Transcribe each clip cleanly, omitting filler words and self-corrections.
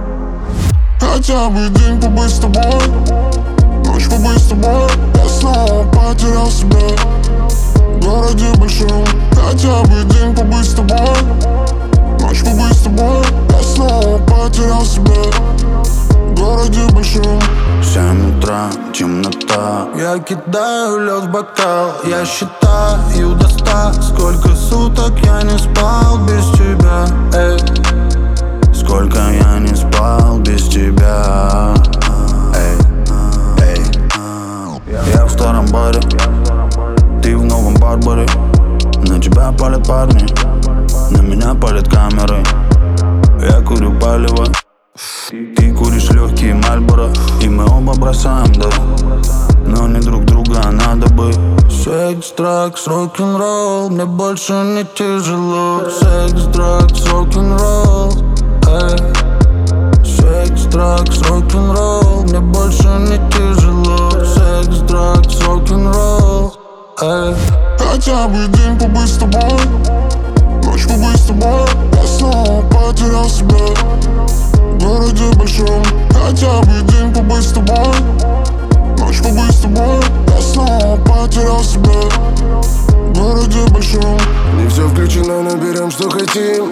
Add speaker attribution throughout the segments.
Speaker 1: Хотя бы день побыть с тобой, ночь побыть с тобой. Я снова потерял себя в городе большом. Хотя бы день побыть с тобой, ночь побыть с тобой. Я снова потерял себя в городе большом.
Speaker 2: 7 утра, темнота. Я кидаю лед в бокал. Я считаю до 100. Сколько суток я не спал без тебя, эй. Сколько я не спал без тебя, эй, эй. Я в старом баре, ты в новом Барбаре. На тебя палят парни, на меня палят камеры. Я курю палево, ты куришь легкие Мальборо. И мы оба бросаем, да, но не друг друга, а надо бы. Секс, дракс, рок-н-ролл, мне больше не тяжело. Секс, дракс, рок-н-ролл, эй. Секс, дракс, рок-н-ролл, мне больше не тяжело. Секс, дракс, рок-н-ролл, эй.
Speaker 1: Хотя бы день побыть с тобой, ночь побыть с тобой. Я снова потерял себя в городе большом. Хотя бы день побыть с тобой, ночь побыть с тобой. Я снова потерял себя в городе большом.
Speaker 3: Не все включено, но берем, что хотим.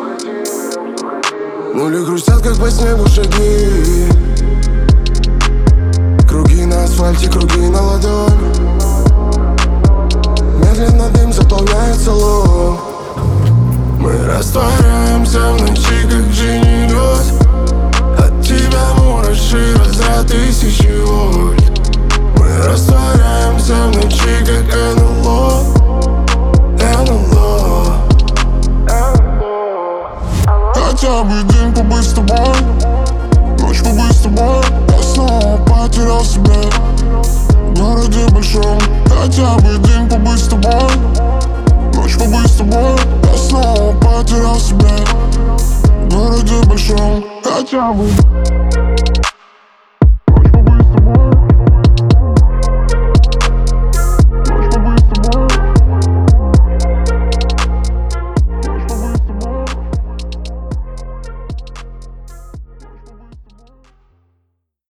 Speaker 3: Нули хрустят, как по снегу шаги. Круги на асфальте, круги на ладонь. Медленно дым заполняет салон. Мы растворяемся в ночи, как Джинни лед. От тебя мураши, разряд 1000 вольт. Мы растворяемся в ночи, как НЛО. НЛО.
Speaker 1: Хотя бы день побыть с тобой, ночь побыть с тобой. Я снова потерял себя в городе большом. Хотя бы день побыть с тобой, ночь побыть с тобой. Я снова потерял себя в городе большом. Хотя бы